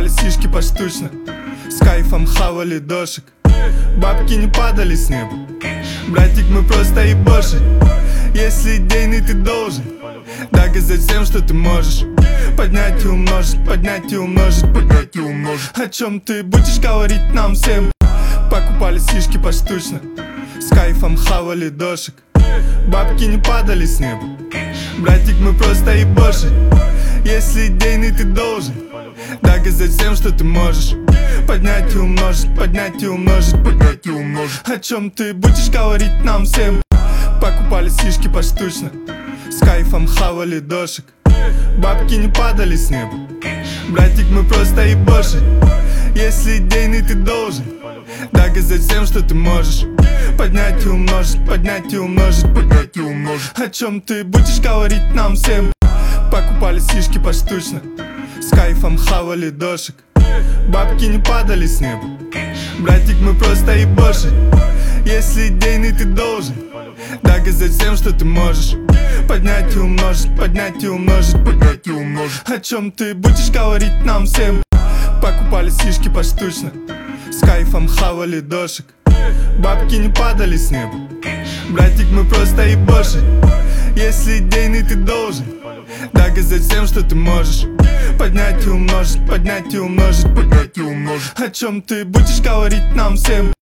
Покупали сишки поштучно, с кайфом хавали дошек. Бабки не падали с неба, братик, мы просто ебоши. Если идейный ты должен доказать всем, что ты можешь. Поднять и умножить, поднять и умножить, поднять и умножить. О чем ты будешь говорить нам всем? Покупали сишки поштучно, с кайфом хавали дошек. Бабки не падали с неба, братик, мы просто ебоши. Если идейный ты должен доказать всем, что ты можешь. Поднять и умножить, поднять и умножить, поднять и умножить. О чем ты будешь говорить нам всем? Покупали сишки поштучно, с кайфом хавали дошек. Бабки не падали с неба, братик, мы просто ебоши. Если идейный ты должен доказать всем, что ты можешь. Поднять и умножить, поднять и умножить, поднять и умножить. О чем ты будешь говорить нам всем? Покупали сишки поштучно, с кайфом хавали дошек. Бабки не падали с неба, братик, мы просто ебоши. Если идейный ты должен доказать всем, что ты можешь. Поднять и умножить, поднять и умножить, поднять и умножить. О чем ты будешь говорить нам всем? Покупали сишки поштучно, с кайфом хавали дошек. Бабки не падали с неба, братик, мы просто ебоши. Если идейный ты должен доказать всем, что ты можешь. Поднять и умножить, поднять и умножить, поднять и умножить. О чем ты будешь говорить нам всем?